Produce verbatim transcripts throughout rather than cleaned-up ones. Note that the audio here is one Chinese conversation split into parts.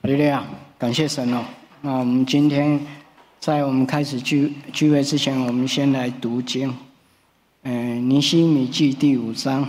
哈利路亚，感谢神哦。那我们今天在我们开始聚聚会之前，我们先来读经。嗯、呃，尼希米记第五章。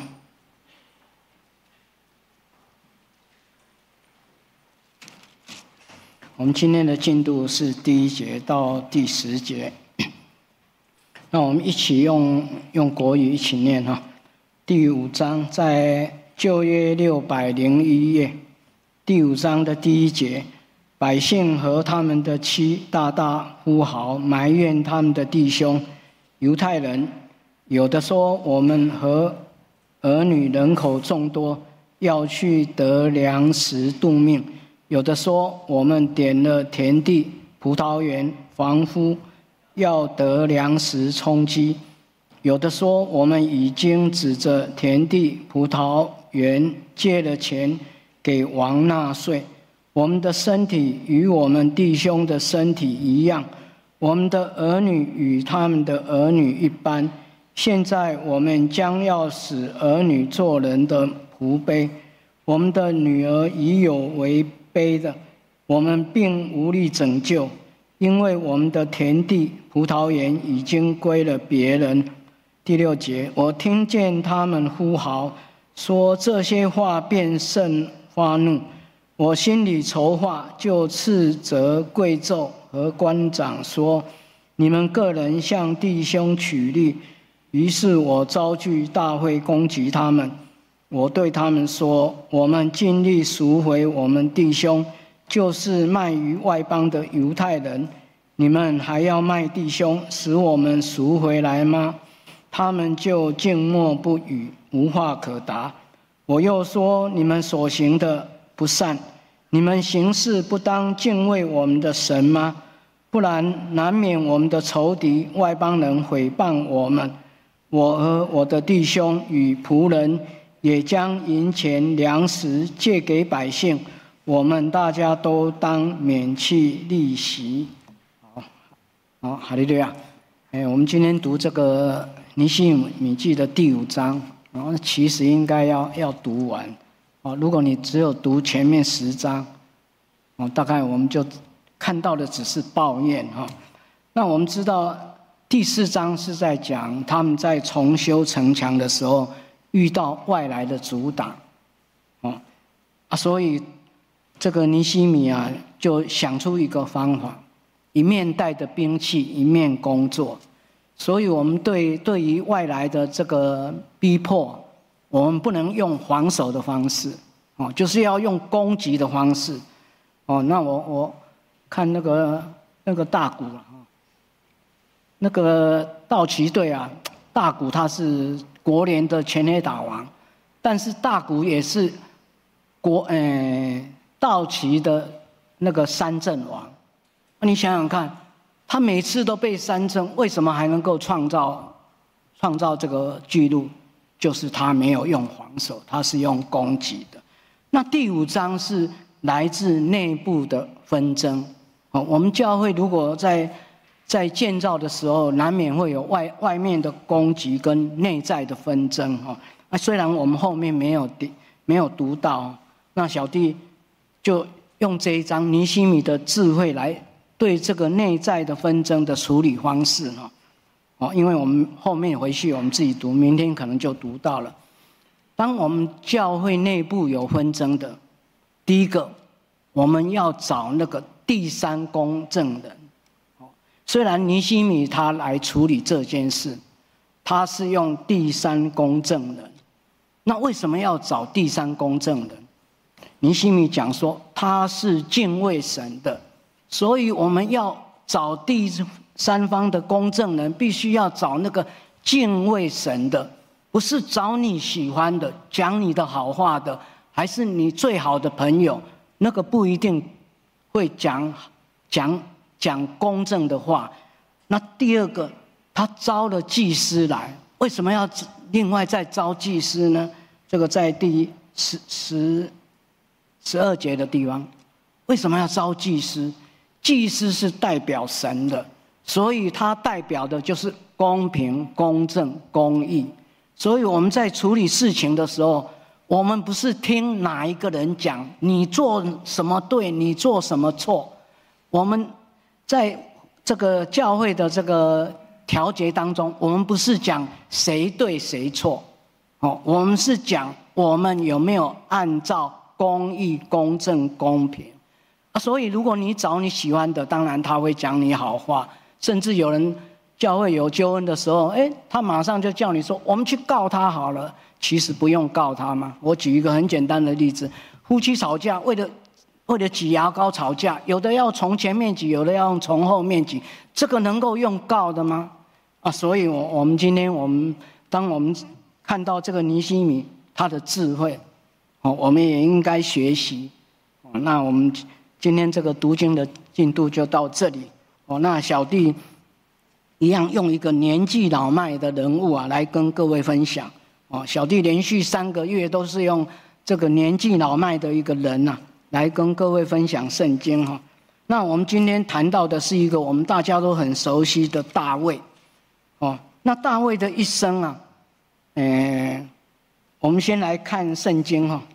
我们今天的进度是第一节到第十节。那我们一起用用国语一起念哈。第五章在旧约六百零一页。第五章的第一节，百姓和他们的妻大大呼嚎，埋怨他们的弟兄犹太人。有的说，我们和儿女人口众多，要去得粮食度命；有的说，我们点了田地、葡萄园、房屋，要得粮食充饥；有的说，我们已经指着田地、葡萄园借了钱给王纳税，我们的身体与我们弟兄的身体一样，我们的儿女与他们的儿女一般。现在我们将要使儿女做人的仆婢，我们的女儿已有为婢的，我们并无力拯救，因为我们的田地、葡萄园已经归了别人。第六节，我听见他们呼嚎，说这些话，便甚发怒，我心里筹划，就斥责贵胄和官长说：你们个人向弟兄取利。于是我召聚大会攻击他们，我对他们说：我们尽力赎回我们弟兄，就是卖于外邦的犹太人，你们还要卖弟兄，使我们赎回来吗？他们就静默不语，无话可答。我又说：你们所行的不善，你们行事不当敬畏我们的神吗？不然难免我们的仇敌外邦人毁谤我们，我和我的弟兄与仆人也将银钱粮食借给百姓，我们大家都当免去利息。好，好，哈利路亚。哎，我们今天读这个尼希米记的第五章，然后其实应该要要读完。哦，如果你只有读前面十章，哦，大概我们就看到的只是抱怨哈。那我们知道第四章是在讲他们在重修城墙的时候遇到外来的阻挡，哦啊，所以这个尼希米啊就想出一个方法，一面带着兵器，一面工作。所以我们对对于外来的这个逼迫，我们不能用防守的方式，哦，就是要用攻击的方式，哦，那我我看那个那个大谷啊，那个道奇队啊，大谷他是国联的全垒打王，但是大谷也是国呃道奇的那个三振王，你想想看。他每次都被三振，为什么还能够创造创造这个纪录？就是他没有用防守，他是用攻击的。那第五章是来自内部的纷争。我们教会如果在在建造的时候，难免会有外外面的攻击跟内在的纷争。那虽然我们后面没有没有读到，那小弟就用这一章尼希米的智慧来对这个内在的纷争的处理方式呢，哦，因为我们后面回去我们自己读，明天可能就读到了。当我们教会内部有纷争的，第一个我们要找那个第三公证人。虽然尼希米他来处理这件事，他是用第三公证人，那为什么要找第三公证人？尼希米讲说他是敬畏神的。所以我们要找第三方的公证人，必须要找那个敬畏神的，不是找你喜欢的、讲你的好话的，还是你最好的朋友，那个不一定会讲讲讲公正的话。那第二个，他招了祭司来，为什么要另外再招祭司呢？这个在第十十十二节的地方，为什么要招祭司？祭司是代表神的，所以他代表的就是公平、公正、公义。所以我们在处理事情的时候， 我们不是听哪一个人讲你做什么对，你做什么错。我们在这个教会的这个调节当中，我们不是讲谁对谁错，哦，我们是讲我们有没有按照公义、公正、公平。啊，所以如果你找你喜欢的，当然他会讲你好话，甚至有人教会有纠纷的时候，哎，他马上就叫你说我们去告他好了。其实不用告他嘛。我举一个很简单的例子，夫妻吵架，为了为了挤牙膏吵架，有的要从前面挤，有的要从后面挤，这个能够用告的吗？啊，所以我我们今天我们当我们看到这个尼希米他的智慧，哦，我们也应该学习。哦，那我们今天这个读经的进度就到这里。哦，那小弟一样用一个年纪老迈的人物啊，来跟各位分享。哦，小弟连续三个月都是用这个年纪老迈的一个人啊，来跟各位分享圣经哈。那我们今天谈到的是一个我们大家都很熟悉的大卫。哦，那大卫的一生啊，呃，我们先来看圣经哈。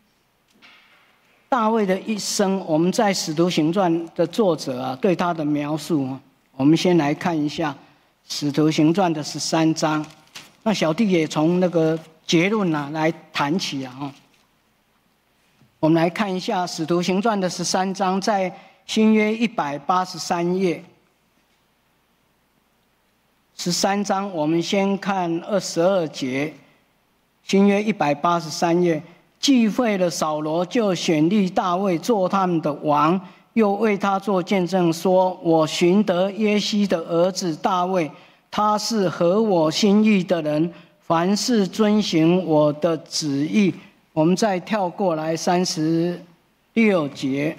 大卫的一生，我们在《使徒行传》的作者啊对他的描述啊，我们先来看一下《使徒行传》的十三章。那小弟也从那个结论啊来谈起啊哈。我们来看一下《使徒行传》的十三章，在新约一百八十三页。十三章，我们先看二十二节。新约一百八十三页。既废了扫罗，就选立大卫做他们的王，又为他做见证说，我寻得耶西的儿子大卫，他是合我心意的人，凡事遵行我的旨意。我们再跳过来三十六节。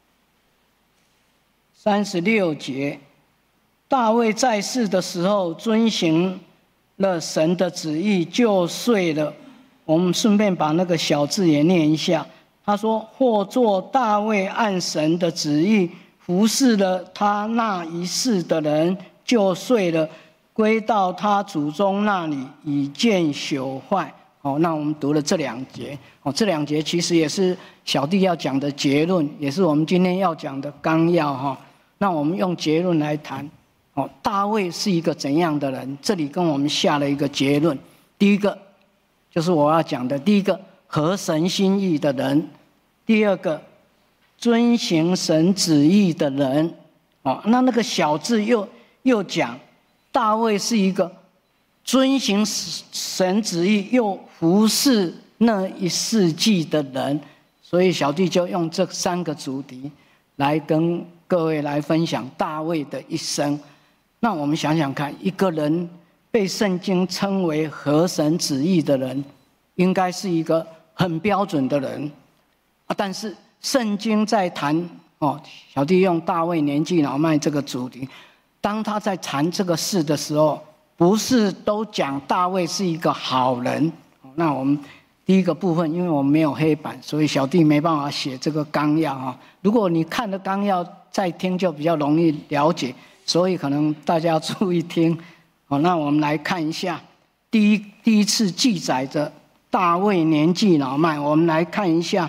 三十六节，大卫在世的时候遵行了神的旨意，就睡了。我们顺便把那个小字也念一下。他说：或作大卫按神的旨意服侍了他那一世的人，就睡了，归到他祖宗那里，已见朽坏。哦，那我们读了这两节。哦，这两节其实也是小弟要讲的结论，也是我们今天要讲的纲要哈。那我们用结论来谈。哦，大卫是一个怎样的人？这里跟我们下了一个结论。第一个。就是我要讲的第一个，合神心意的人；第二个，遵行神旨意的人。哦，那那个小字又又讲，大卫是一个遵行神旨意又服侍那一世纪的人，所以小弟就用这三个主题来跟各位来分享大卫的一生。那我们想想看，一个人被圣经称为合神旨意的人，应该是一个很标准的人啊。但是圣经在谈哦，小弟用大卫年纪老迈这个主题，当他在谈这个事的时候，不是都讲大卫是一个好人。那我们第一个部分，因为我们没有黑板，所以小弟没办法写这个纲要啊。如果你看了纲要再听，就比较容易了解，所以可能大家要注意听。好，那我们来看一下第一第一次记载着大卫年纪老迈。我们来看一下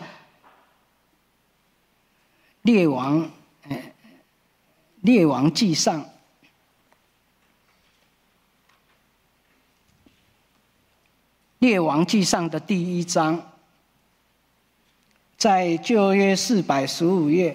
列王，呃，列王纪上，列王纪上的第一章，在旧约四百十五页，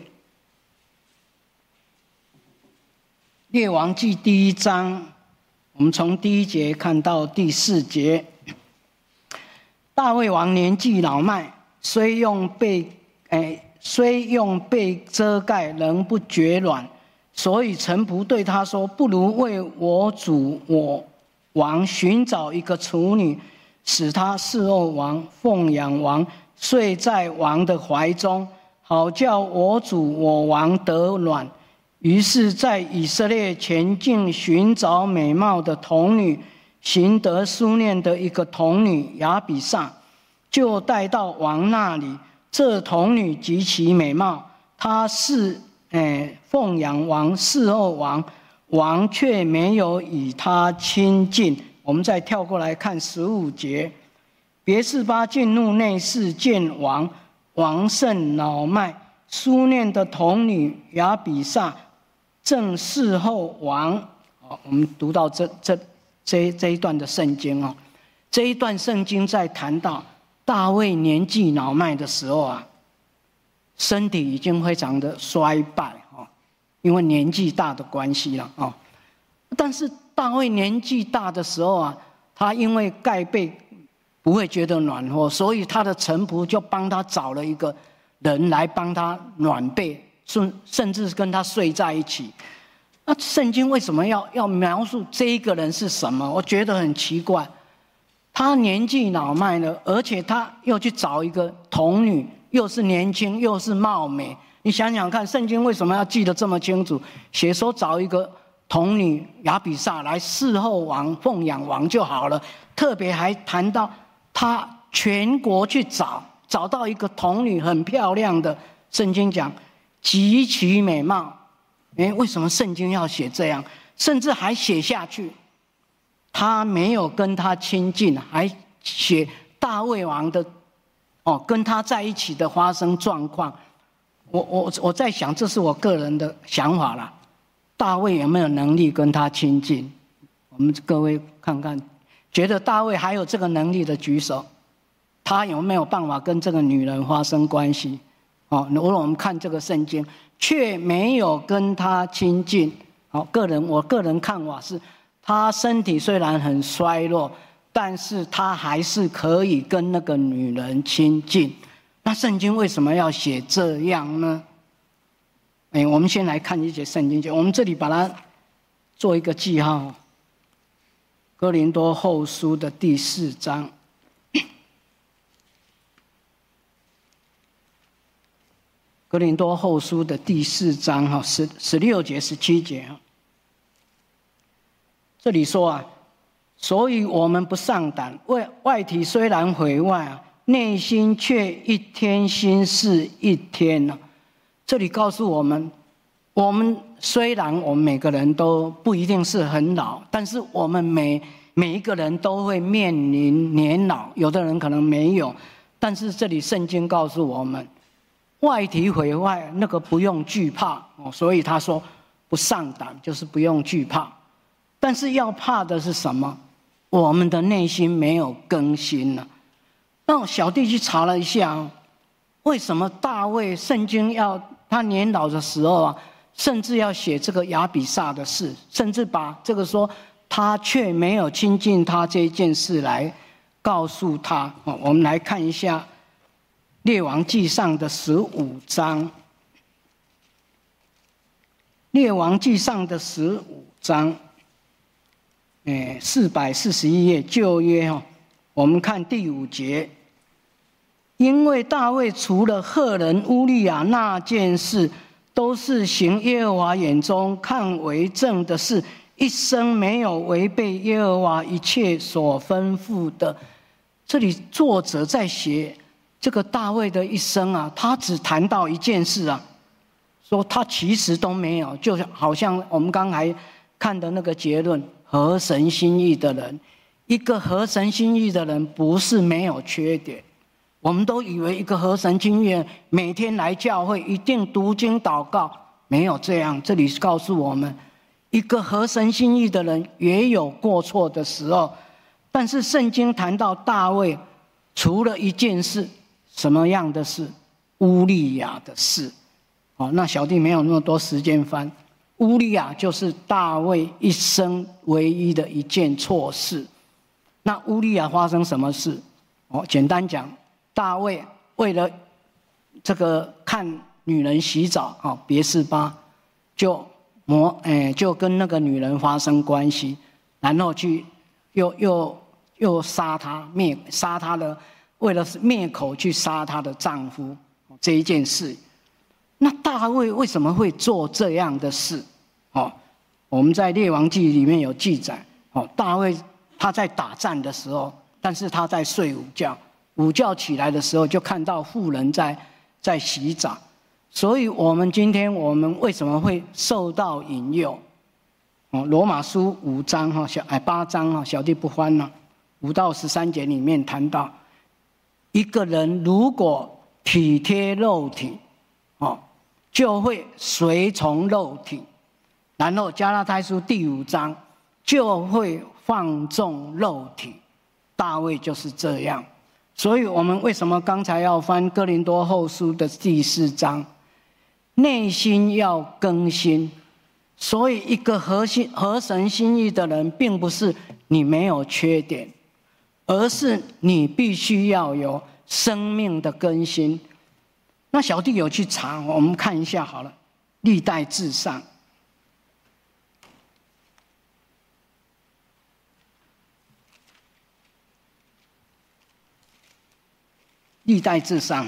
列王纪第一章。我们从第一节看到第四节。大卫王年纪老迈，虽用被诶虽用被遮盖，仍不绝卵。所以臣仆对他说：不如为我主我王寻找一个处女，使他侍候王，奉养王，睡在王的怀中，好叫我主我王得卵。于是，在以色列前境寻找美貌的童女，寻得书念的一个童女亚比煞，就带到王那里。这童女极其美貌，她是诶奉养王，侍候王，王却没有与她亲近。我们再跳过来看十五节， 别是巴进入内室见王，王甚恼迈，书念的童女亚比煞正侍候王。好，我们读到这这这这一段的圣经哦，这一段圣经在谈到大卫年纪老迈的时候啊，身体已经非常的衰败哦，因为年纪大的关系了哦。但是大卫年纪大的时候啊，他因为盖被不会觉得暖和，所以他的臣仆就帮他找了一个人来帮他暖被，甚甚至跟他睡在一起。那圣经为什么要要描述这一个人是什么？我觉得很奇怪。他年纪老迈了，而且他又去找一个童女，又是年轻又是貌美。你想想看，圣经为什么要记得这么清楚？写说找一个童女亚比煞来侍候王、奉养王就好了，特别还谈到他全国去找，找到一个童女很漂亮的，圣经讲极其美貌。哎，为什么圣经要写这样？甚至还写下去，他没有跟他亲近，还写大卫王的哦跟他在一起的发生状况。我我我在想，这是我个人的想法啦。大卫有没有能力跟他亲近？我们各位看看，觉得大卫还有这个能力的举手。他有没有办法跟这个女人发生关系？哦，如果我们看这个圣经，却没有跟他亲近。好，个人我个人看法是，他身体虽然很衰弱，但是他还是可以跟那个女人亲近。那圣经为什么要写这样呢？哎，我们先来看一节圣经节，我们这里把它做一个记号。哥林多后书的第四章。哥林多后书的第四章哈，十十六节、十七节哈，这里说啊，所以我们不上胆，外外体虽然毁坏啊，内心却一天新似一天呢。这里告诉我们，我们虽然我们每个人都不一定是很老，但是我们每每一个人都会面临年老，有的人可能没有，但是这里圣经告诉我们。外体毁坏那个不用惧怕哦，所以他说不上胆就是不用惧怕，但是要怕的是什么？我们的内心没有更新了。那小弟去查了一下，为什么大卫圣经要他年老的时候啊，甚至要写这个亚比煞的事，甚至把这个说他却没有亲近他这件事来告诉他。我们来看一下。列王纪上的十五章，列王纪上的十五章，哎，四百四十一页旧约哈，我们看第五节，因为大卫除了赫人乌利亚那件事，都是行耶和华眼中看为正的事，一生没有违背耶和华一切所吩咐的。这里作者在写。这个大卫的一生啊，他只谈到一件事啊，说他其实都没有，就好像我们刚才看的那个结论，合神心意的人，一个合神心意的人不是没有缺点。我们都以为一个合神心意的人每天来教会一定读经祷告，没有这样。这里告诉我们，一个合神心意的人也有过错的时候，但是圣经谈到大卫，除了一件事。什么样的事？乌利亚的事。哦，那小弟没有那么多时间翻。乌利亚就是大卫一生唯一的一件错事。那乌利亚发生什么事？哦，简单讲，大卫为了这个看女人洗澡，哦，别是巴，就魔哎就跟那个女人发生关系，然后去又又又杀她，灭杀她的。为了灭口去杀她的丈夫这一件事，那大卫为什么会做这样的事？哦，我们在列王纪里面有记载，哦，大卫他在打仗的时候，但是他在睡午觉，午觉起来的时候就看到妇人在在洗澡，所以我们今天我们为什么会受到引诱？哦，罗马书五章哈小哎八章哈小弟不翻了，五到十三节里面谈到。 一个人如果体贴肉体，哦，就会随从肉体。然后加拉太书第五章就会放纵肉体。大卫就是这样。所以我们为什么刚才要翻哥林多后书的第四章？内心要更新。所以一个合心合神心意的人，并不是你没有缺点，而是你必须要有生命的更新。那小弟有去查，我们看一下好了，历代志上。历代志上，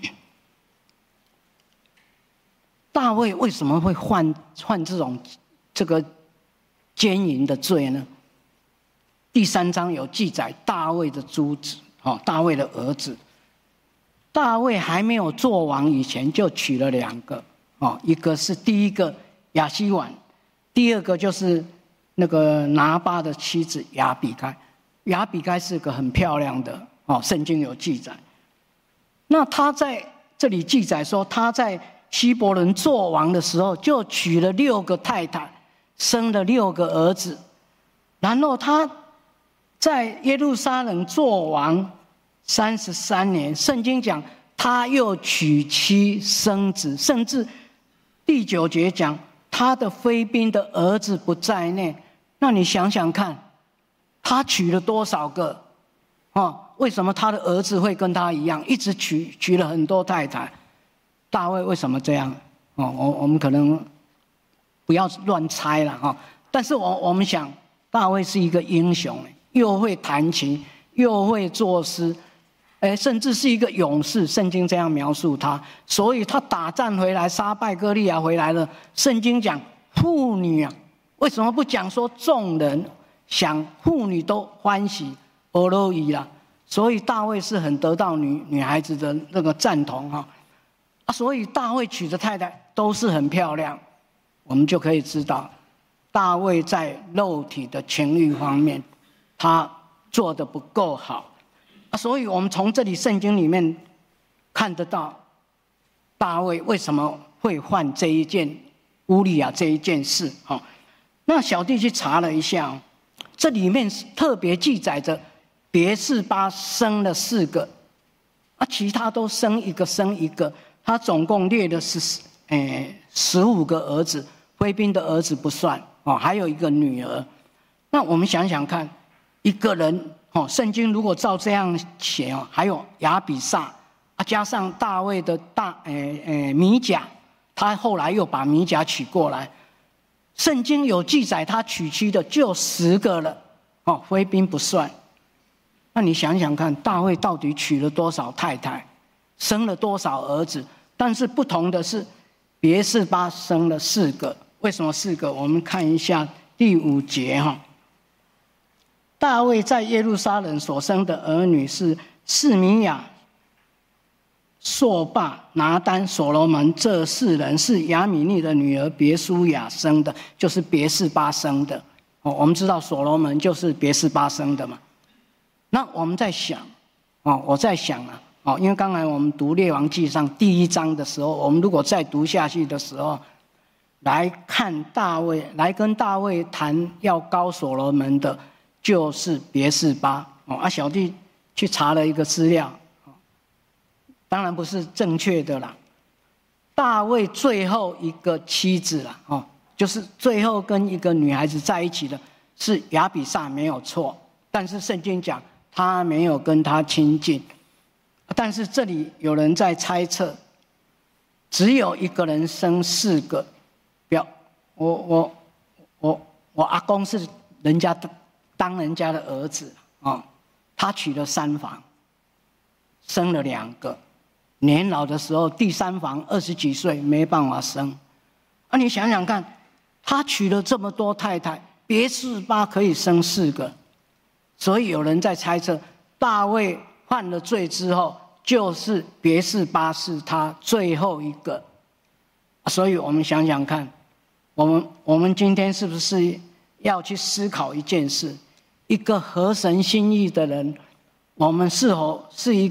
大卫为什么会犯犯这种这个奸淫的罪呢？第三章有记载大卫的诸子，哦，大卫的儿子。大卫还没有做王以前，就娶了两个，哦，一个是第一个亚希婉，第二个就是那个拿巴的妻子亚比该。亚比该是个很漂亮的，哦，圣经有记载。那他在这里记载说，他在希伯伦做王的时候，就娶了六个太太，生了六个儿子。然后他在耶路撒冷做王三十三年，圣经讲他又娶妻生子，甚至第九节讲他的妃嫔的儿子不在内。那你想想看，他娶了多少个？哦，为什么他的儿子会跟他一样，一直娶娶了很多太太？大卫为什么这样？哦，我我们可能不要乱猜了哈。但是我我们想，大卫是一个英雄，又会弹琴，又会作诗，哎，甚至是一个勇士。圣经这样描述他，所以他打仗回来，杀败歌利亚回来了。圣经讲妇女啊，为什么不讲说众人？想妇女都欢喜。俄罗伊啦，所以大卫是很得到女女孩子的那个赞同哈，啊，所以大卫娶的太太都是很漂亮，我们就可以知道，大卫在肉体的情欲方面，他做得不够好，啊，所以我们从这里圣经里面看得到，大卫为什么会犯这一件乌利亚这一件事哈？那小弟去查了一下，这里面特别记载着。别是巴生了四个，啊，其他都生一个生一个，他总共列的是诶十五个儿子，妃嫔的儿子不算哦，还有一个女儿。那我们想想看，一个人哦，圣经如果照这样写哦，还有亚比煞啊，加上大卫的大诶诶米甲，他后来又把米甲娶过来，圣经有记载他娶妻的就十个了哦，妃嫔不算。那你想想看，大卫到底娶了多少太太，生了多少儿子？但是不同的是，别是巴生了四个。为什么四个？我们看一下第五节哈。大卫在耶路撒冷所生的儿女是示米亚、朔霸、拿单、所罗门，这四人是亚米尼的女儿别书亚生的，就是别是巴生的。哦，我们知道所罗门就是别是巴生的嘛。那我们在想，哦，我在想啊，哦，因为刚才我们读《列王纪》上第一章的时候，我们如果再读下去的时候，来看大卫，来跟大卫谈要高所罗门的，就是别是巴。哦，啊，小弟去查了一个资料，当然不是正确的啦。大卫最后一个妻子啦，哦，就是最后跟一个女孩子在一起的是亚比煞，没有错。但是圣经讲。他没有跟他亲近，但是这里有人在猜测，只有一个人生四个，表我我我我阿公是人家当人家的儿子啊、哦，他娶了三房，生了两个，年老的时候第三房二十几岁没办法生，啊，你想想看，他娶了这么多太太，别是巴可以生四个。所以有人在猜测，大卫犯了罪之后，就是别是巴是他最后一个。所以我们想想看，我们我们今天是不是要去思考一件事：一个合神心意的人，我们是否是一个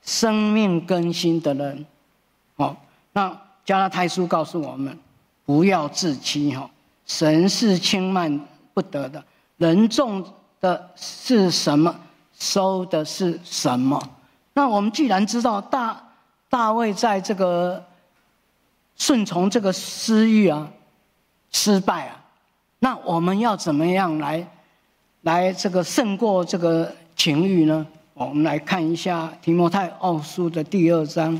生命更新的人。哦，那加拉太书告诉我们，不要自欺哈，神是轻慢不得的，人种的是什么，收的是什么。那我们既然知道大大卫在这个顺从这个私欲啊失败啊，那我们要怎么样来来这个胜过这个情欲呢？我们来看一下提摩太后书的第二章。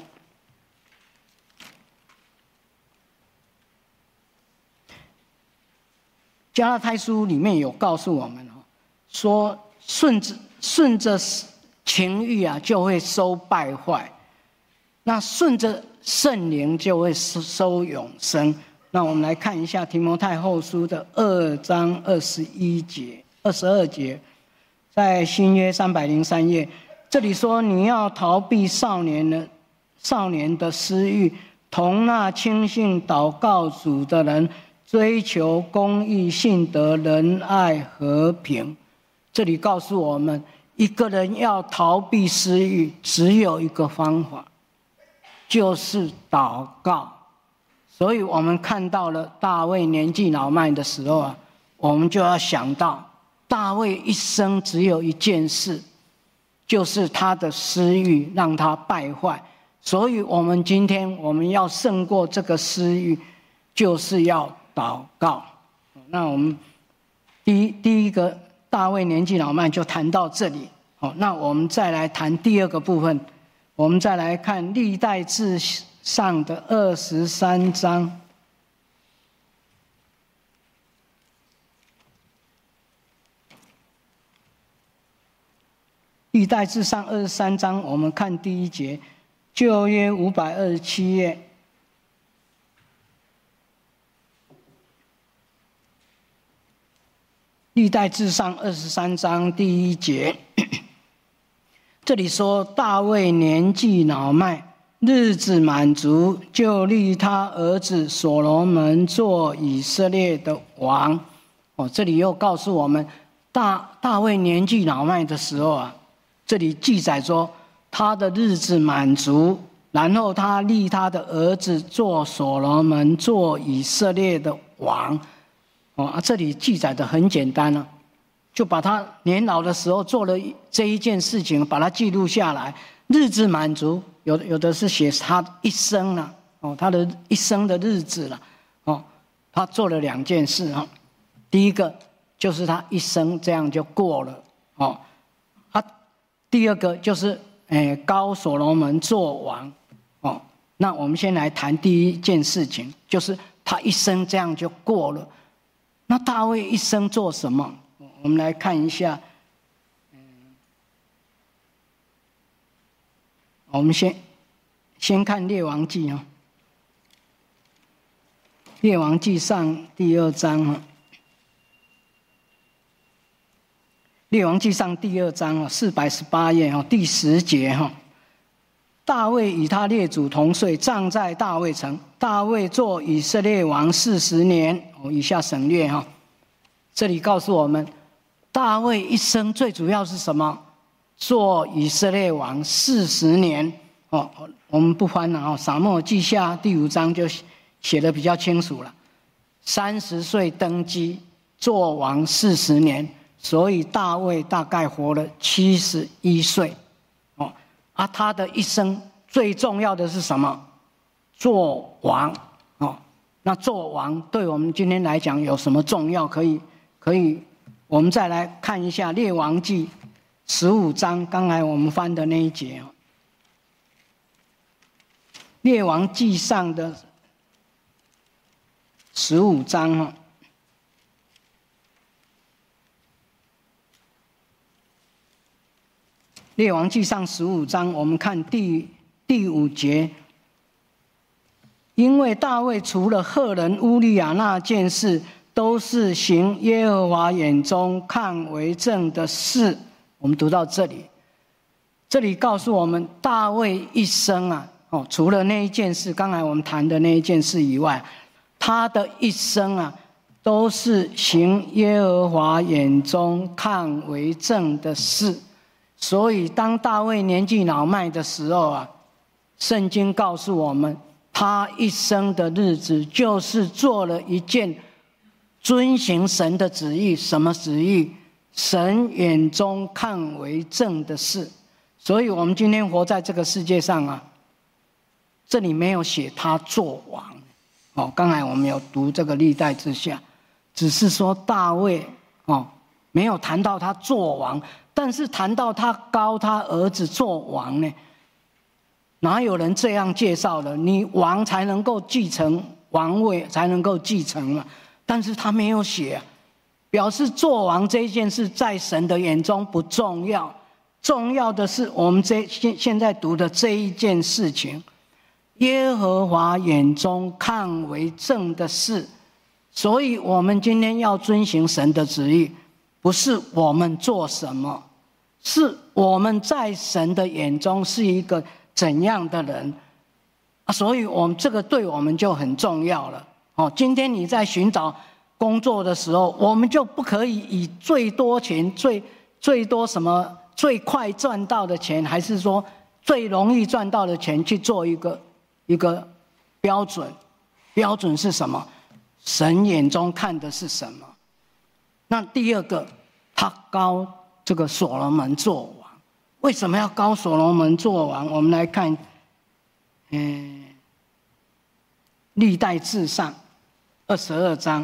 加拉太书里面有告诉我们说，顺着顺着情欲啊，就会收败坏；那顺着圣灵就会收永生。那我们来看一下提摩太后书的二章二十一节、二十二节，在新约三百零三页，这里说你要逃避少年的少年的私欲，同那轻信祷告主的人，追求公义、信德、仁爱、和平。这里告诉我们，一个人要逃避私欲，只有一个方法，就是祷告。所以我们看到了大卫年纪老迈的时候啊，我们就要想到大卫一生只有一件事，就是他的私欲让他败坏。所以我们今天我们要胜过这个私欲，就是要祷告。那我们第一第一个大卫年纪老迈就谈到这里。好，那我们再来谈第二个部分，我们再来看历代志上的二十三章。历代志上二十三章，我们看第一节，旧约五百二十七页。历代志上二十三章第一节，这里说大卫年纪老迈，日子满足，就立他儿子所罗门做以色列的王。哦，这里又告诉我们，大大卫年纪老迈的时候啊，这里记载说他的日子满足，然后他立他的儿子做所罗门做以色列的王。哦啊，这里记载的很简单啊，就把他年老的时候做了这一件事情，把它记录下来。日子满足，有有的是写他一生了、啊、哦，他的一生的日子了、啊、哦，他做了两件事啊。第一个就是他一生这样就过了哦，啊，第二个就是诶高所罗门做王哦。那我们先来谈第一件事情，就是他一生这样就过了。那大卫一生做什么？我们来看一下。嗯，我们先先看列王记啊，列王记上第二章啊，列王记上第二章啊，四百十八页啊，第十节哈。大卫与他列祖同岁，葬在大卫城。大卫做以色列王四十年。哦，以下省略哈。这里告诉我们，大卫一生最主要是什么？做以色列王四十年。哦，我们不翻了啊，撒母耳记下第五章就写得比较清楚了。三十岁登基，做王四十年，所以大卫大概活了七十一岁。哦。啊，他的一生最重要的是什么？做王哦。那做王对我们今天来讲有什么重要？可以，可以，我们再来看一下《列王记》十五章，刚才我们翻的那一节哦，《列王记》上的十五章哦。列王记上十五章，我们看第第五节。因为大卫除了赫人乌利亚那件事，都是行耶和华眼中看为正的事。我们读到这里，这里告诉我们，大卫一生啊，哦，除了那一件事，刚才我们谈的那一件事以外，他的一生啊，都是行耶和华眼中看为正的事。 所以当大卫年纪老迈的时候啊，圣经告诉我们，他一生的日子就是做了一件遵行神的旨意。什么旨意？神眼中看为正的事。所以我们今天活在这个世界上啊，这里没有写他做王。哦，刚才我们有读这个历代志下，只是说大卫哦，没有谈到他做王，但是谈到他膏他儿子做王呢。哪有人这样介绍的？你王才能够继承王位，才能够继承嘛。但是他没有写啊，表示做王这一件事在神的眼中不重要，重要的是我们这现现在读的这一件事情，耶和华眼中看为正的事。所以我们今天要遵行神的旨意，不是我们做什么，是我们在神的眼中是一个怎样的人，所以我们这个对我们就很重要了。哦，今天你在寻找工作的时候，我们就不可以以最多钱、最最多什么最快赚到的钱，还是说最容易赚到的钱去做一个一个标准。标准是什么？神眼中看的是什么？那第二个，他膏这个所罗门做王。为什么要膏所罗门做王？我们来看，嗯，历代志上二十二章。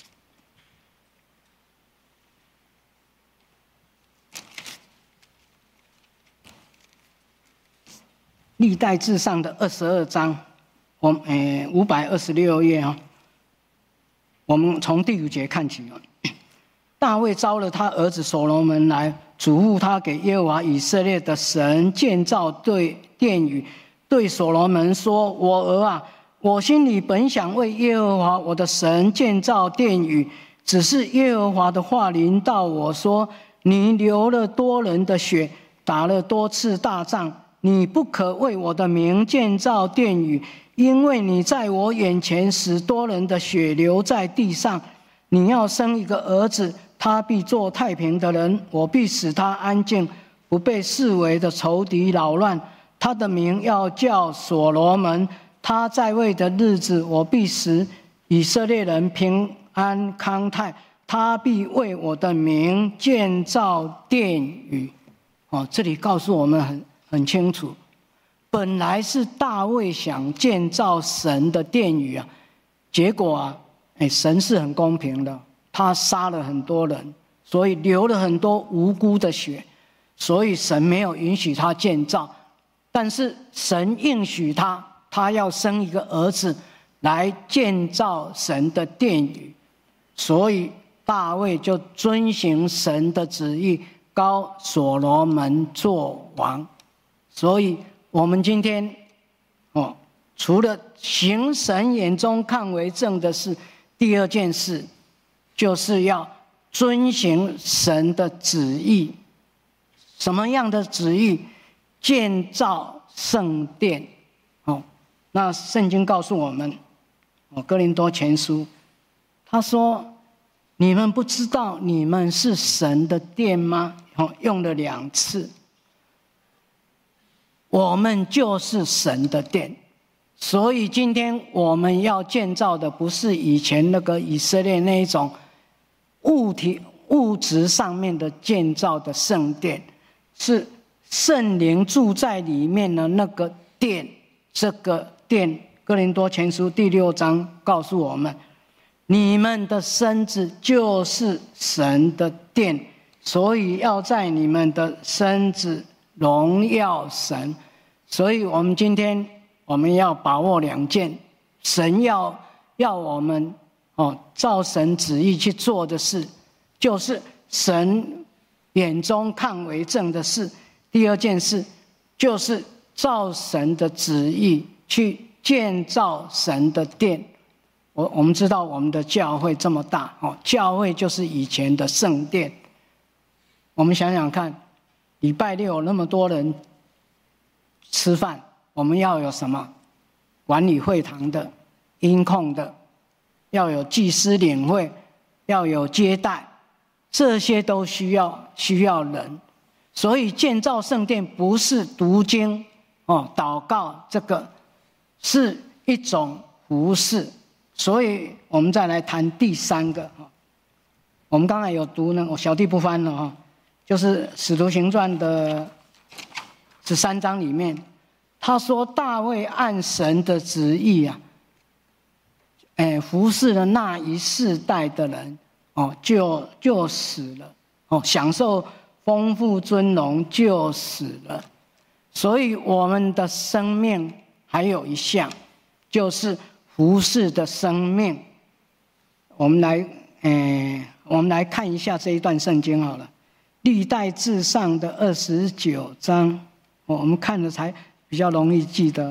历代志上的二十二章，我诶五百二十六页啊，我们从第五节看起啊。大卫招了他儿子所罗门来，嘱咐他给耶和华以色列的神建造对殿宇，对所罗门说：“我儿啊，我心里本想为耶和华我的神建造殿宇，只是耶和华的话临到我说：你流了多人的血，打了多次大仗，你不可为我的名建造殿宇，因为你在我眼前使多人的血流在地上。你要生一个儿子，他必做太平的人，我必使他安静，不被四围的仇敌扰乱。他的名要叫所罗门。他在位的日子，我必使以色列人平安康泰。他必为我的名建造殿宇。”哦，这里告诉我们很很清楚，本来是大卫想建造神的殿宇啊，结果啊，哎，神是很公平的，他杀了很多人，所以流了很多无辜的血，所以神没有允许他建造。但是神应许他，他要生一个儿子来建造神的殿宇，所以大卫就遵行神的旨意，膏所罗门做王。所以我们今天哦，除了行神眼中看为正的事，第二件事就是要遵行神的旨意。什么样的旨意？建造圣殿。哦，那圣经告诉我们，哦，哥林多前书，他说：“你们不知道你们是神的殿吗？”哦，用了两次。我们就是神的殿，所以今天我们要建造的不是以前那个以色列那一种物体物质上面的建造的圣殿，是圣灵住在里面的那个殿。这个殿，哥林多前书第六章告诉我们，你们的身子就是神的殿，所以要在你们的身子荣耀神。所以我们今天我们要把握两件，神要要我们哦照神旨意去做的事，就是神眼中看为正的事。第二件事就是照神的旨意去建造神的殿。我我们知道我们的教会这么大哦，教会就是以前的圣殿。我们想想看，礼拜六有那么多人吃饭，我们要有什么？管理会堂的、音控的，要有祭司领会，要有接待，这些都需要需要人。 所以建造圣殿不是读经哦、祷告，这个是一种服事。所以我们再来谈第三个。我们刚才有读呢，我小弟不翻了哈，就是《使徒行传》的十三章里面，他说大卫按神的旨意啊，哎，服侍了那一世代的人哦，就就死了哦，享受丰富尊荣就死了。所以我们的生命还有一项，就是服侍的生命。我们来，哎，我们来看一下这一段圣经好了，《历代志上》的二十九章，我们看了才比较容易记得。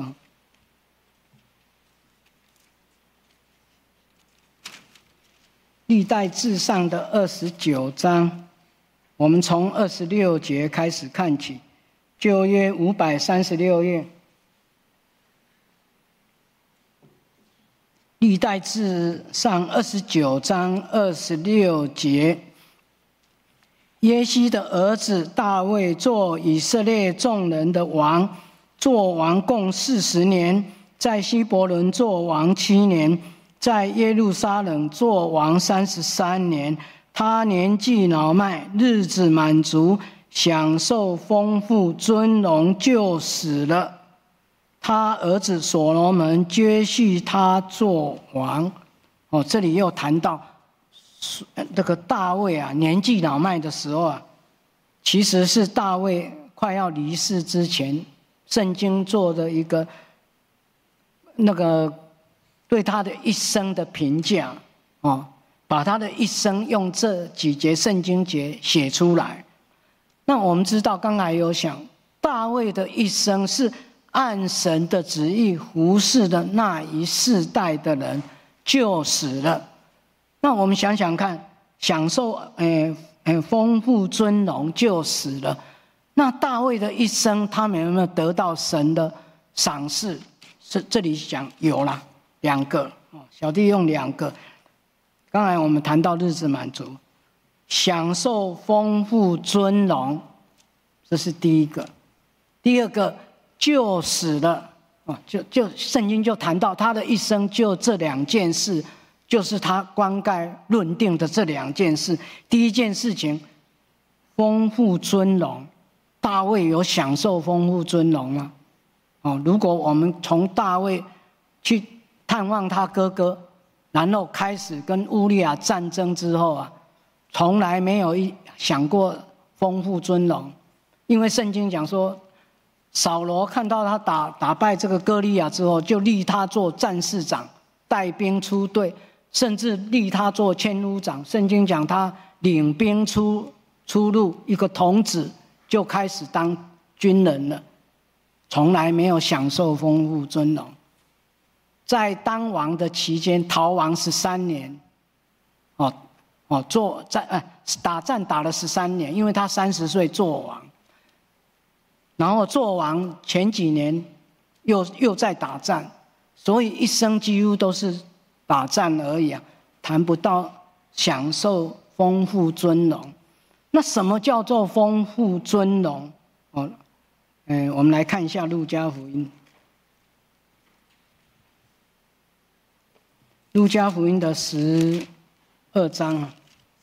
历代志上的二十九章，我们从二十六节开始看起，旧约五百三十六页。历代志上二十九章二十六节，耶西的儿子大卫做以色列众人的王，做王共四十年，在希伯伦做王七年，在耶路撒冷做王三十三年。他年纪老迈，日子满足，享受丰富尊荣，就死了。他儿子所罗门接续他做王。哦，这里又谈到这个大卫啊，年纪老迈的时候啊，其实是大卫快要离世之前，圣经做的一个那个对他的一生的评价哦，把他的一生用这几节圣经节写出来。那我们知道，刚才有讲，大卫的一生是按神的旨意服侍的那一世代的人就死了。那我们想想看，享受诶诶丰富尊荣就死了。那大卫的一生，他们有没有得到神的赏赐？是这里讲有啦，两个。小弟用两个。刚才我们谈到日子满足，享受丰富尊荣，这是第一个。第二个就死了啊，就就圣经就谈到他的一生就这两件事，就是他观概论定的这两件事。第一件事情，丰富尊荣，大卫有享受丰富尊荣吗？哦，如果我们从大卫去探望他哥哥，然后开始跟乌利亚战争之后啊，从来没有一想过丰富尊荣，因为圣经讲说，扫罗看到他打打败这个歌利亚之后，就立他做战士长，带兵出队，甚至立他做千夫长。圣经讲他领兵出出入，一个童子就开始当军人了，从来没有享受丰富尊荣。在当王的期间，逃亡十三年，哦哦，做在呃打战打了十三年，因为他三十岁做王，然后做王前几年又又在打战，所以一生几乎都是打战而已啊，谈不到享受丰富尊荣。那什么叫做丰富尊荣？哦，嗯，我们来看一下路加福音。路加福音的十二章啊，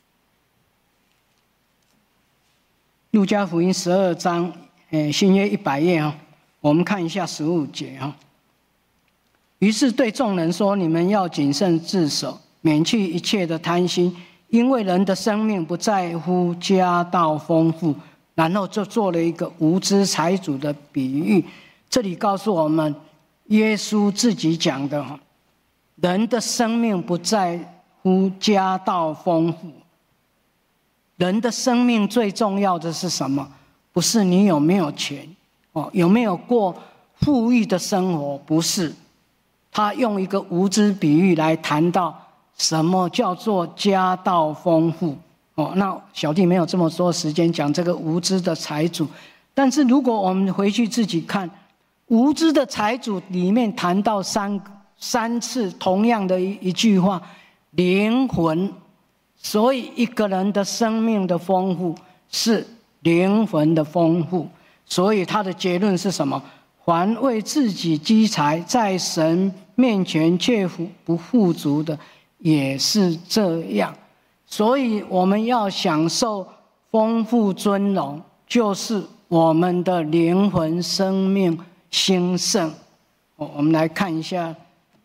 路加福音十二章，诶，新约一百页啊，我们看一下十五节啊。于是对众人说：“你们要谨慎自守，免去一切的贪心，因为人的生命不在乎家道丰富。”然后就做了一个无知财主的比喻。这里告诉我们，耶稣自己讲的哈。人的生命不在乎家道丰富，人的生命最重要的是什么？不是你有没有钱，哦，有没有过富裕的生活，不是。他用一个无知比喻来谈到什么叫做家道丰富。哦，那小弟没有这么多时间讲这个无知的财主，但是如果我们回去自己看，无知的财主里面谈到三个。三次同样的一一句话，灵魂。所以一个人的生命的丰富是灵魂的丰富。所以他的结论是什么？凡为自己积财，在神面前却不富足的，也是这样。所以我们要享受丰富尊荣，就是我们的灵魂生命兴盛。我们来看一下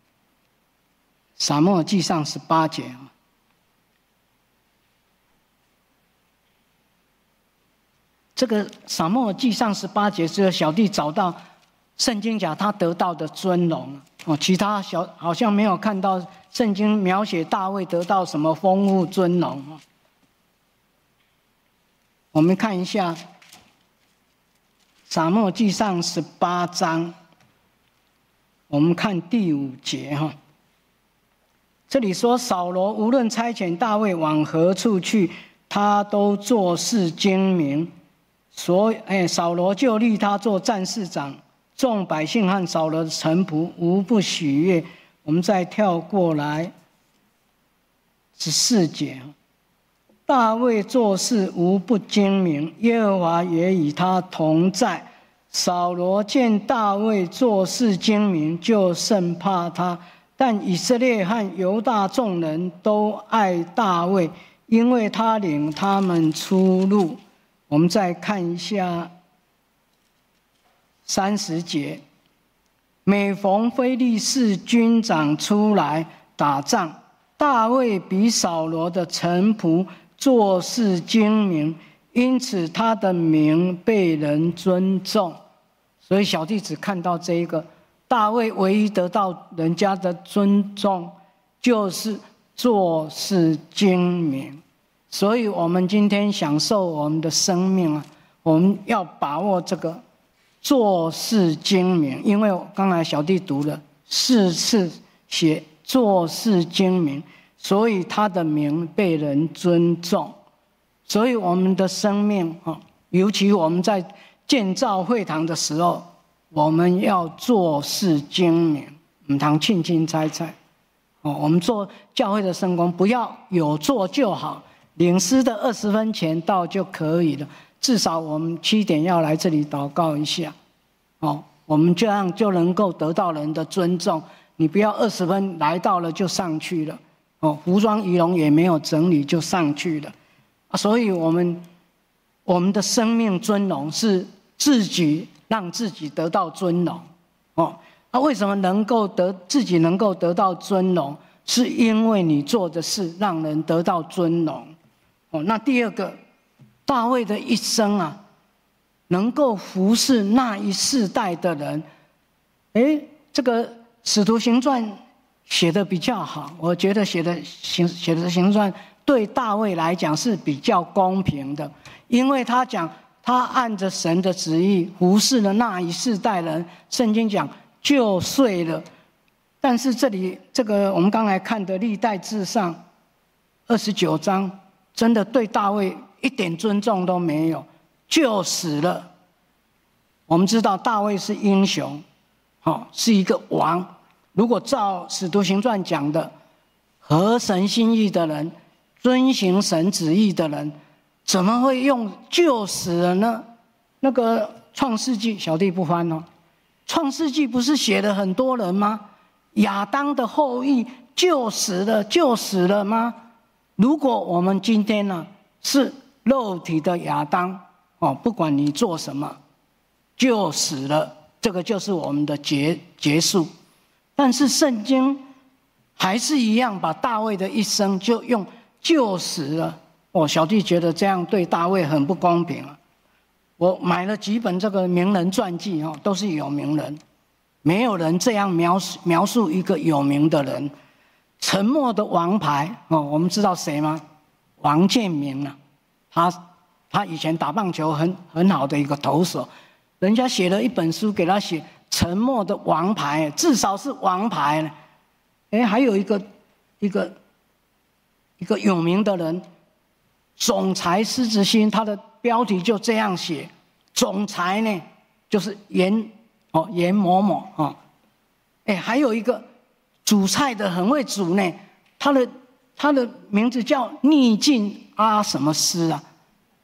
撒母耳记上十八节。这个撒母耳记上十八节，只有小弟找到圣经讲他得到的尊荣哦，其他小好像没有看到圣经描写大卫得到什么丰富尊荣。我们看一下撒母耳记上十八章，我们看第五节哈。这里说扫罗无论差遣大卫往何处去，他都做事精明。所以，哎，扫罗就立他做战士长，众百姓和扫罗的臣仆无不喜悦。我们再跳过来十四节，大卫做事无不精明，耶和华也与他同在。扫罗见大卫做事精明，就甚怕他。但以色列和犹大众人都爱大卫，因为他领他们出路。我们再看一下三十节，每逢非利士军长出来打仗，大卫比扫罗的臣仆做事精明，因此他的名被人尊重。所以小弟只看到这一个，大卫唯一得到人家的尊重，就是做事精明。所以我们今天享受我们的生命啊，我们要把握这个做事精明。因为刚才小弟读了四次写做事精明，所以他的名被人尊重。所以我们的生命啊，尤其我们在建造会堂的时候，我们要做事精明，唔通轻轻猜猜。哦，我们做教会的圣工，不要有做就好。领诗的二十分前到就可以了，至少我们七点要来这里祷告一下，哦，我们这样就能够得到人的尊重。你不要二十分来到了就上去了，哦，服装仪容也没有整理就上去了，啊，所以我们我们的生命尊荣是自己让自己得到尊荣，哦，那为什么能够得自己能够得到尊荣？是因为你做的事让人得到尊荣。哦，那第二个，大卫的一生啊，能够服侍那一世代的人。哎，这个《使徒行传》写的比较好，我觉得写的行写的行传对大卫来讲是比较公平的，因为他讲他按着神的旨意服侍了那一世代人，圣经讲就睡了。但是这里这个我们刚才看的历代志上二十九章。真的对大卫一点尊重都没有，就死了。我们知道大卫是英雄，哦，是一个王。如果照《使徒行传》讲的，合神心意的人，遵行神旨意的人，怎么会用就死了呢？那个创世纪，小弟不翻哦。创世纪不是写了很多人吗？亚当的后裔就死了，就死了吗？如果我们今天呢是肉体的亚当，哦，不管你做什么，就死了，这个就是我们的结结束。但是圣经还是一样，把大卫的一生就用就死了。哦，小弟觉得这样对大卫很不公平啊。我买了几本这个名人传记，哦，都是有名人，没有人这样描述描述一个有名的人。沉默的王牌哦，我们知道谁吗？王建民啊，他他以前打棒球很很好的一个投手，人家写了一本书给他写沉默的王牌，至少是王牌呢。哎，还有一个一个一个有名的人，总裁施之心，他的标题就这样写，总裁呢就是严哦严某某哦，哎，还有一个。煮菜的很会煮呢，他的他的名字叫逆境阿什么斯啊，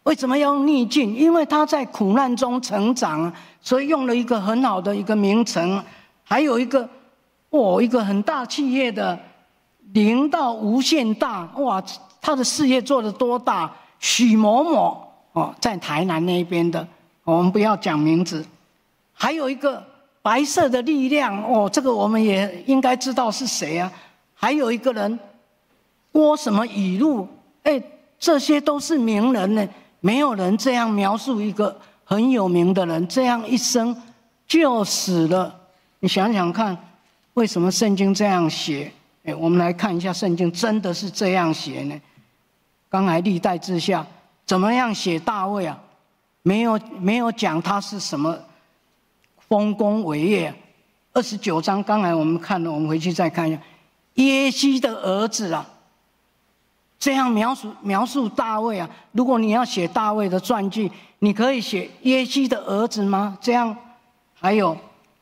为什么要用逆境？因为他在苦难中成长，所以用了一个很好的一个名称。还有一个，哦，一个很大企业的零到无限大，哇，他的事业做得多大？许某某哦，在台南那边的，我们不要讲名字。还有一个白色的力量，哦，这个我们也应该知道是谁啊？还有一个人，郭什么语录，哎，这些都是名人呢。没有人这样描述一个很有名的人，这样一生就死了。你想想看，为什么圣经这样写？哎，我们来看一下圣经真的是这样写呢？刚才历代志下怎么样写大卫啊？没有没有讲他是什么丰功伟业。二十九章刚才我们看了，我们回去再看一下，耶西的儿子啊。这样描述描述大卫啊！如果你要写大卫的传记，你可以写耶西的儿子吗？这样，还有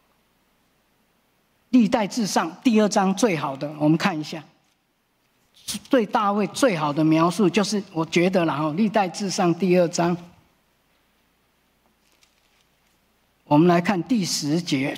历代志上第二章最好的，我们看一下，对大卫最好的描述就是我觉得啦，历代志上第二章，我们来看第十节。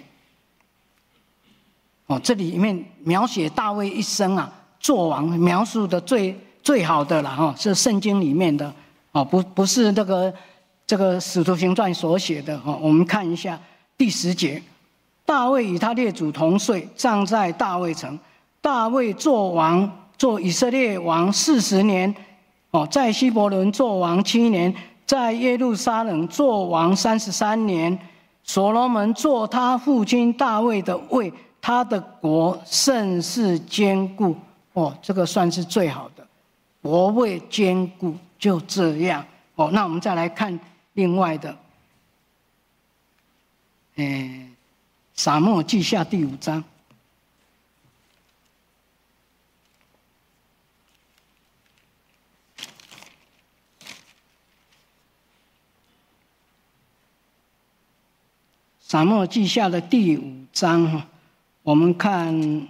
哦，这里面描写大卫一生啊，作王描述的最。最好的了哈，是圣经里面的，哦，不不是那个这个使徒行传所写的哈。我们看一下第十节，大卫与他列祖同睡，葬在大卫城。大卫做王，做以色列王四十年，哦，在希伯伦做王七年，在耶路撒冷做王三十三年。所罗门做他父亲大卫的位，他的国甚是坚固。哦，这个算是最好的。国位坚固，就这样哦。那我们再来看另外的，诶，撒母耳记下第五章。撒母耳记下的第五章，我们看。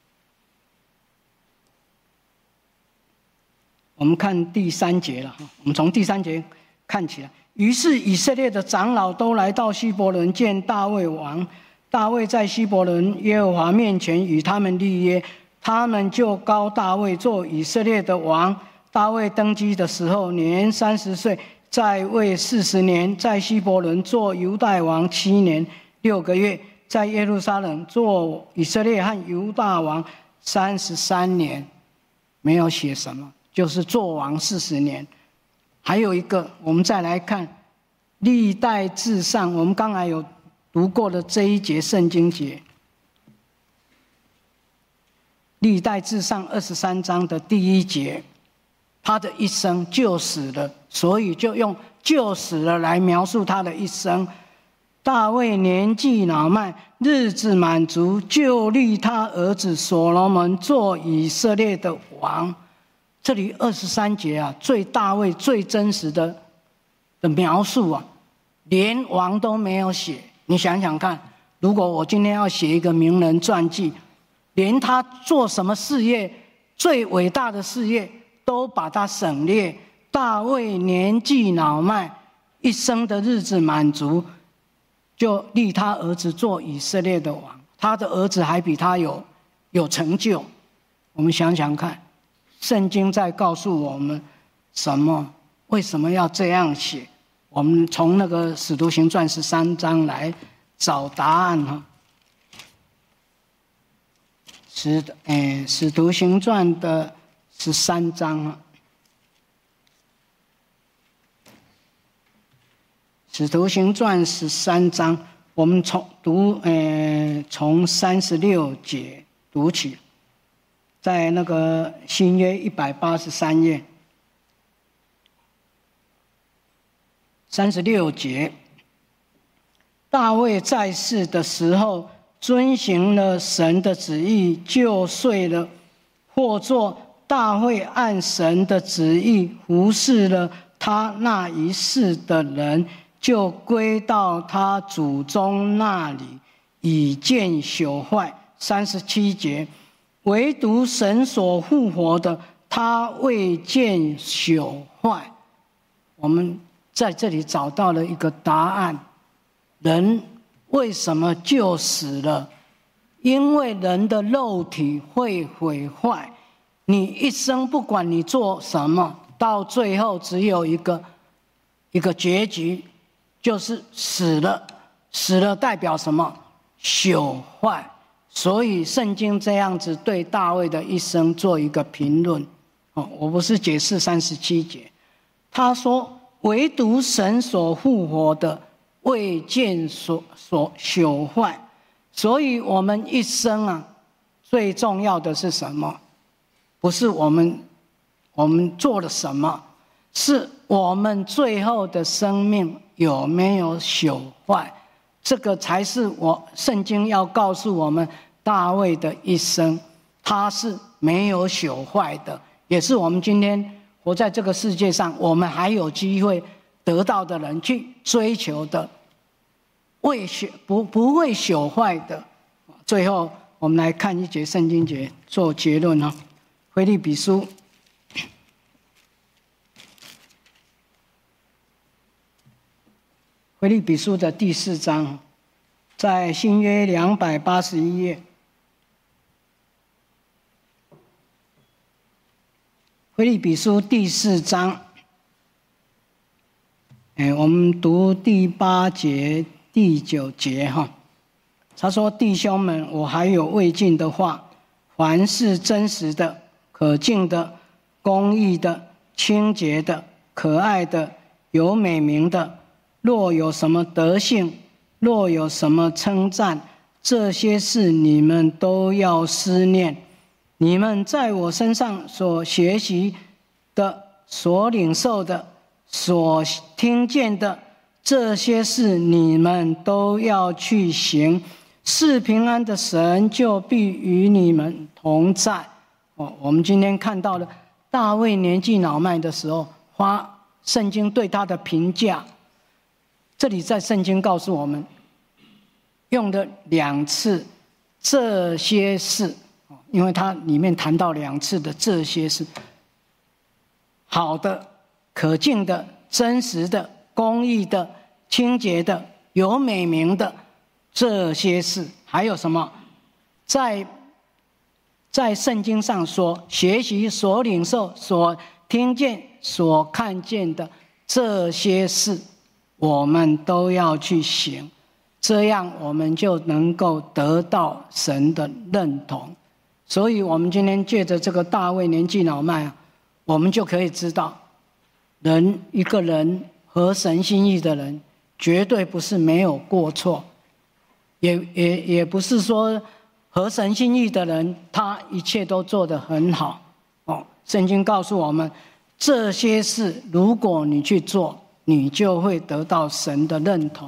我们看第三节了，我们从第三节看起来。于是以色列的长老都来到希伯伦见大卫王。大卫在希伯伦耶和华面前与他们立约，他们就膏大卫做以色列的王。大卫登基的时候年三十岁，在位四十年，在希伯伦做犹大王七年六个月，在耶路撒冷做以色列和犹大王三十三年。没有写什么。就是做王四十年。还有一个，我们再来看历代志上，我们刚才有读过的这一节圣经节，历代志上二十三章的第一节，他的一生就死了，所以就用就死了来描述他的一生。大卫年纪老迈，日子满足，就立他儿子所罗门做以色列的王。这里二十三节啊，最大卫最真实的的描述啊，连王都没有写。你想想看，如果我今天要写一个名人传记，连他做什么事业最伟大的事业都把它省略。大卫年纪老迈，一生的日子满足，就立他儿子做以色列的王。他的儿子还比他有有成就。我们想想看。圣经在告诉我们什么？为什么要这样写？我们从那个《使徒行传》十三章来找答案哈。使诶，《使徒行传》的十三章啊，《使徒行传》十三章，我们从读诶，从三十六节读起。在那个新约一百八十三页，三十六节，大卫在世的时候，遵行了神的旨意，就睡了；或作大卫按神的旨意服侍了他那一世的人，就归到他祖宗那里，以见朽坏。三十七节。唯独神所复活的，他未见朽坏。 我们在这里找到了一个答案：人为什么就死了？因为人的肉体会毁坏，你一生不管你做什么，到最后只有一个一个结局，就是死了。死了代表什么？朽坏。所以圣经这样子对大卫的一生做一个评论。哦，我不是解释三十七节，他说唯独神所复活的未见所所朽坏。所以我们一生啊，最重要的是什么？不是我们我们做了什么，是我们最后的生命有没有朽坏。这个才是我圣经要告诉我们大卫的一生，他是没有朽坏的，也是我们今天活在这个世界上，我们还有机会得到的人去追求的，未朽不不会朽坏的。最后，我们来看一节圣经节做结论哈。腓立比书，腓立比书的第四章，在新约两百八十一页。腓立比书第四章，哎，我们读第八节、第九节哈。他说：“弟兄们，我还有未尽的话，凡是真实的、可敬的、公义的、清洁的、可爱的、有美名的，若有什么德性，若有什么称赞，这些事你们都要思念。你们在我身上所学习的、所领受的、所听见的，这些事你们都要去行。是平安的神就必与你们同在。”哦，我们今天看到了大卫年纪老迈的时候，花圣经对他的评价。这里在圣经告诉我们，用了两次这些事，因为它里面谈到两次的这些事，好的、可敬的、真实的、公义的、清洁的、有美名的这些事，还有什么？在在圣经上所学习、所领受、所听见、所看见的这些事，我们都要去行，这样我们就能够得到神的认同。所以我们今天借着这个大卫年纪老迈啊，我们就可以知道，人一个人合神心意的人，绝对不是没有过错，也也也不是说合神心意的人他一切都做得很好。哦，圣经告诉我们，这些事如果你去做，你就会得到神的认同。